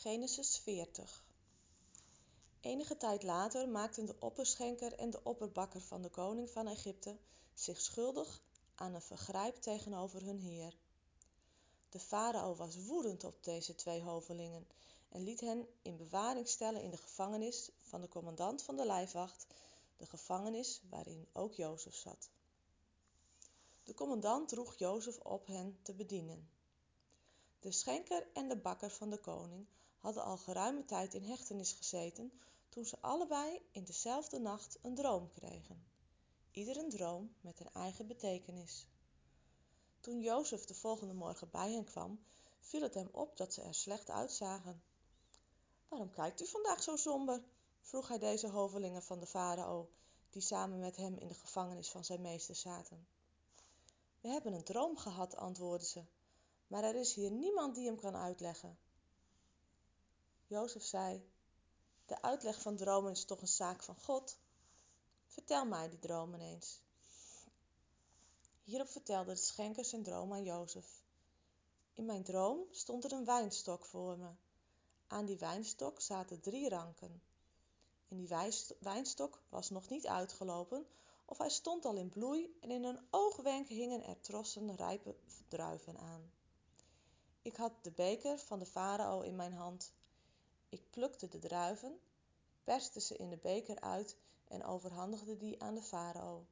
Genesis 40. Enige tijd later maakten de opperschenker en de opperbakker van de koning van Egypte zich schuldig aan een vergrijp tegenover hun heer. De farao was woedend op deze twee hovelingen en liet hen in bewaring stellen in de gevangenis van de commandant van de lijfwacht, de gevangenis waarin ook Jozef zat. De commandant droeg Jozef op hen te bedienen. De schenker en de bakker van de koning hadden al geruime tijd in hechtenis gezeten toen ze allebei in dezelfde nacht een droom kregen. Ieder een droom met een eigen betekenis. Toen Jozef de volgende morgen bij hen kwam, viel het hem op dat ze er slecht uitzagen. "Waarom kijkt u vandaag zo somber?" vroeg hij deze hovelingen van de farao, die samen met hem in de gevangenis van zijn meester zaten. "We hebben een droom gehad," antwoordden ze, "maar er is hier niemand die hem kan uitleggen." Jozef zei: "De uitleg van dromen is toch een zaak van God? Vertel mij die dromen eens." Hierop vertelde de schenker zijn droom aan Jozef. "In mijn droom stond er een wijnstok voor me. Aan die wijnstok zaten 3 ranken. En die wijnstok was nog niet uitgelopen of hij stond al in bloei en in een oogwenk hingen er trossen rijpe druiven aan. Ik had de beker van de farao in mijn hand. Ik plukte de druiven, perste ze in de beker uit en overhandigde die aan de farao."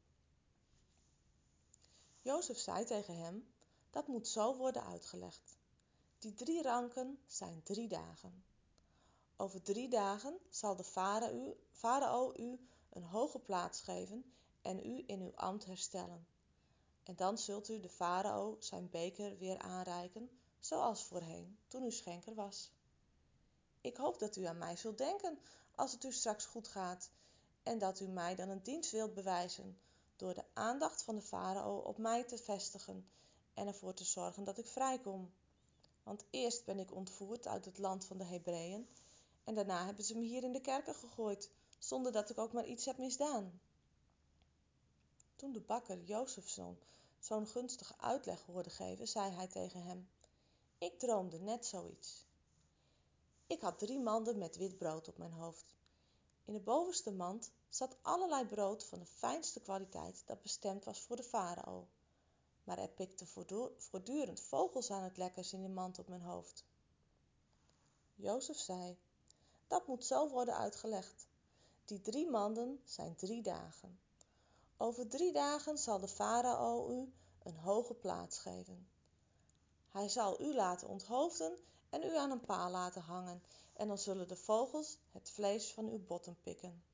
Jozef zei tegen hem: "Dat moet zo worden uitgelegd. Die 3 ranken zijn 3 dagen. Over 3 dagen zal de farao u een hoge plaats geven en u in uw ambt herstellen. En dan zult u de farao zijn beker weer aanreiken, zoals voorheen, toen u schenker was. Ik hoop dat u aan mij zult denken als het u straks goed gaat en dat u mij dan een dienst wilt bewijzen door de aandacht van de farao op mij te vestigen en ervoor te zorgen dat ik vrijkom. Want eerst ben ik ontvoerd uit het land van de Hebreeën en daarna hebben ze me hier in de kerker gegooid, zonder dat ik ook maar iets heb misdaan." Toen de bakker Jozef zo'n gunstige uitleg hoorde geven, zei hij tegen hem: "Ik droomde net zoiets. Ik had 3 manden met wit brood op mijn hoofd. In de bovenste mand zat allerlei brood van de fijnste kwaliteit dat bestemd was voor de farao. Maar er pikten voortdurend vogels aan het lekkers in de mand op mijn hoofd." Jozef zei: "Dat moet zo worden uitgelegd. Die 3 manden zijn 3 dagen. Over 3 dagen zal de farao u een hoge plaats geven. Hij zal u laten onthoofden en u aan een paal laten hangen en dan zullen de vogels het vlees van uw botten pikken."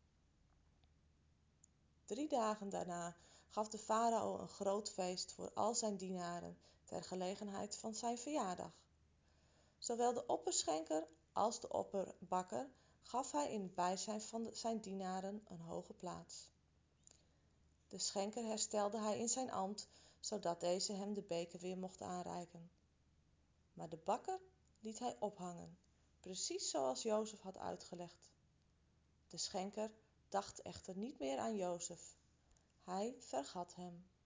3 dagen daarna gaf de farao een groot feest voor al zijn dienaren ter gelegenheid van zijn verjaardag. Zowel de opperschenker als de opperbakker gaf hij in het bijzijn van zijn dienaren een hoge plaats. De schenker herstelde hij in zijn ambt, zodat deze hem de beker weer mocht aanreiken. Maar de bakker liet hij ophangen, precies zoals Jozef had uitgelegd. De schenker dacht echter niet meer aan Jozef. Hij vergat hem.